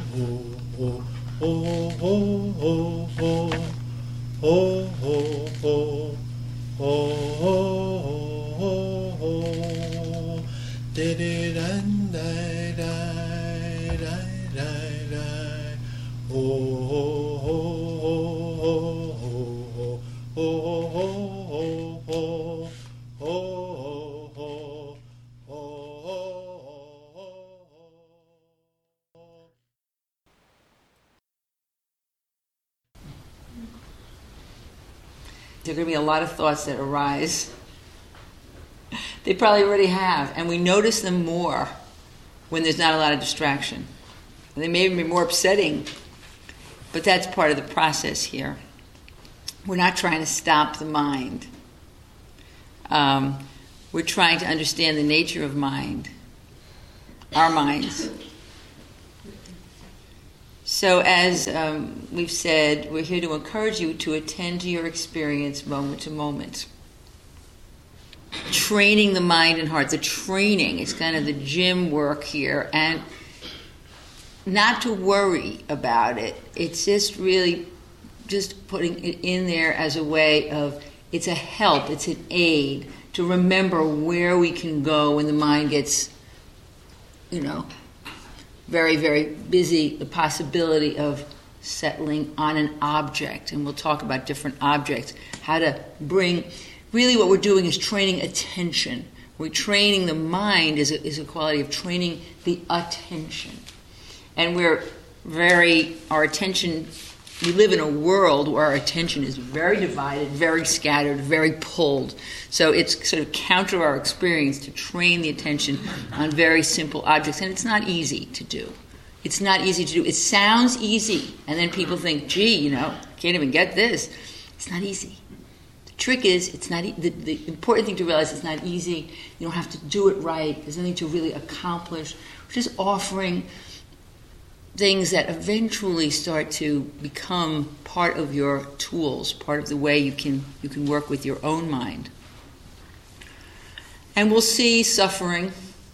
There are going to be a lot of thoughts that arise. They probably already have, and we notice them more when there's not a lot of distraction. And they may even be more upsetting, but that's part of the process here. We're not trying to stop the mind. We're trying to understand the nature of mind, our minds. So as we've said, we're here to encourage you to attend to your experience moment to moment. Training the mind and heart. The training is kind of the gym work here. And not to worry about it. It's just really just putting it in there as a way of, it's a help, it's an aid to remember where we can go when the mind gets, very, very busy, the possibility of settling on an object. And we'll talk about different objects, how to bring, really what we're doing is training attention. We're training the mind is a quality of training the attention. And our attention, we live in a world where our attention is very divided, very scattered, very pulled. So it's sort of counter our experience to train the attention on very simple objects. And it's not easy to do. It's not easy to do. It sounds easy. And then people think, gee, can't even get this. It's not easy. The trick is, it's not. The important thing to realize, it's not easy. You don't have to do it right. There's nothing to really accomplish. We're just offering things that eventually start to become part of your tools, part of the way you can work with your own mind. And we'll see suffering.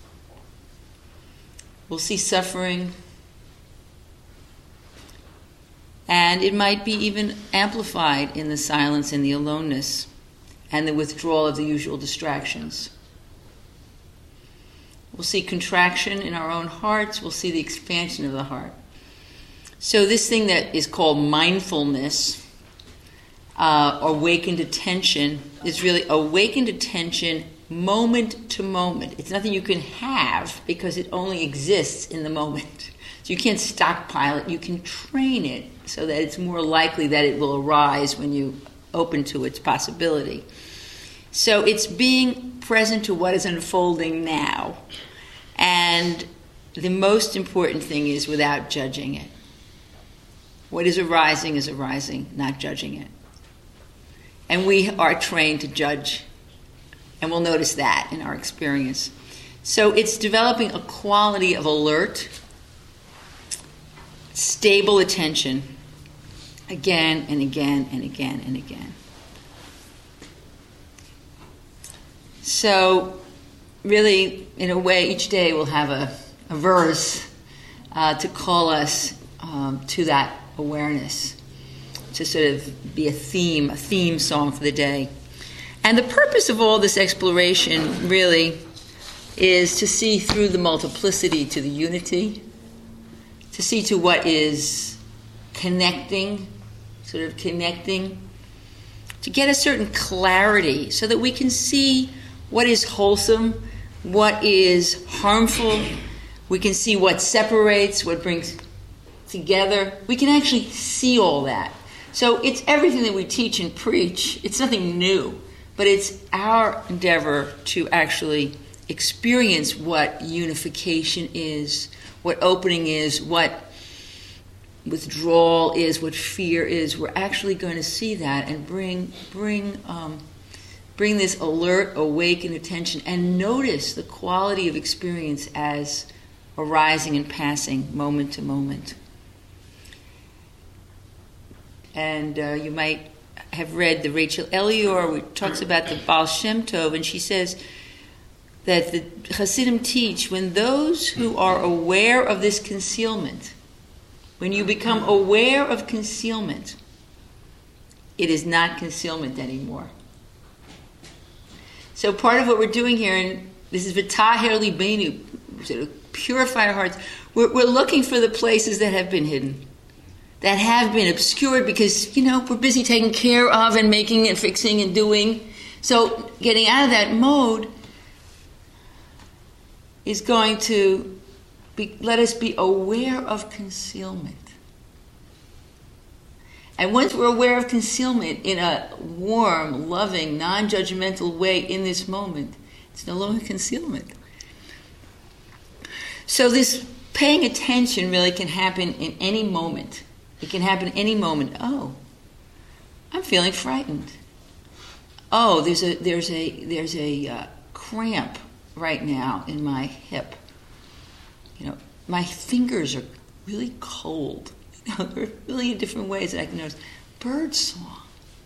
We'll see suffering. And it might be even amplified in the silence and the aloneness and the withdrawal of the usual distractions. We'll see contraction in our own hearts. We'll see the expansion of the heart. So this thing that is called mindfulness, awakened attention, is really awakened attention moment to moment. It's nothing you can have because it only exists in the moment. So you can't stockpile it. You can train it so that it's more likely that it will arise when you open to its possibility. So it's being present to what is unfolding now. And the most important thing is without judging it. What is arising, not judging it. And we are trained to judge. And we'll notice that in our experience. So it's developing a quality of alert, stable attention, again and again and again and again. So really, in a way, each day we'll have a verse to call us to that awareness, to sort of be a theme song for the day. And the purpose of all this exploration really is to see through the multiplicity to the unity, to see to what is connecting, to get a certain clarity so that we can see what is wholesome, what is harmful. We can see what separates, what brings together. We can actually see all that. So it's everything that we teach and preach. It's nothing new, but it's our endeavor to actually experience what unification is, what opening is, what withdrawal is, what fear is. We're actually going to see that and bring this alert, awakened attention, and notice the quality of experience as arising and passing moment to moment. And you might have read the Rachel Elior, which talks about the Baal Shem Tov, and she says that the Hasidim teach when those who are aware of this concealment, When you become aware of concealment, it is not concealment anymore. So part of what we're doing here, and this is V'taher Libeinu, to purify our hearts, we're looking for the places that have been hidden, that have been obscured because, we're busy taking care of and making and fixing and doing. So getting out of that mode is going to let us be aware of concealment. And once we're aware of concealment in a warm, loving, non-judgmental way in this moment, it's no longer concealment. So this paying attention really can happen in any moment. It can happen any moment. Oh, I'm feeling frightened. Oh, there's a cramp right now in my hip. My fingers are really cold. There are a million different ways that I can notice. Bird song.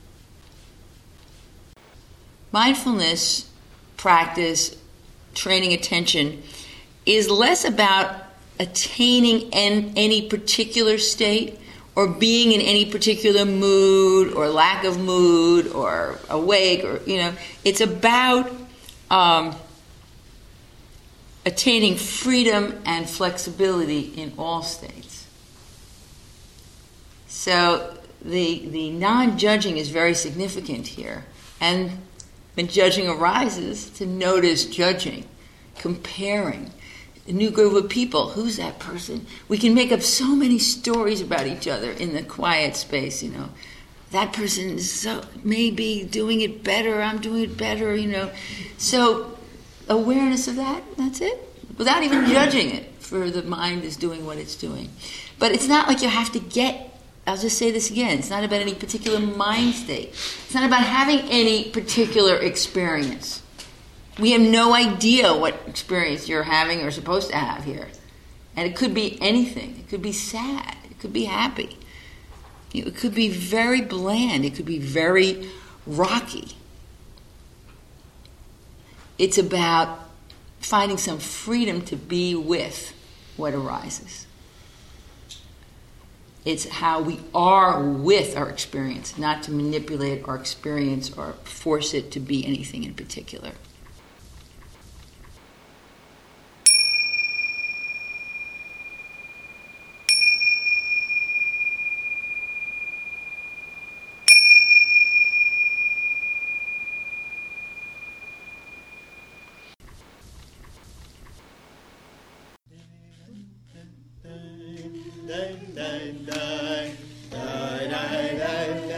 Mindfulness practice, training attention, is less about attaining any particular state or being in any particular mood or lack of mood or awake or, it's about attaining freedom and flexibility in all states. So the non-judging is very significant here. And when judging arises, to notice judging, comparing. A new group of people, who's that person? We can make up so many stories about each other in the quiet space, That person is may be doing it better, I'm doing it better, So awareness of that's it. Without even judging it, for the mind is doing what it's doing. But it's not like you have to I'll just say this again, it's not about any particular mind state. It's not about having any particular experience. We have no idea what experience you're having or supposed to have here. And it could be anything. It could be sad. It could be happy. It could be very bland. It could be very rocky. It's about finding some freedom to be with what arises. It's how we are with our experience, not to manipulate our experience or force it to be anything in particular. Dai, dai, dai, dai, dai, dai.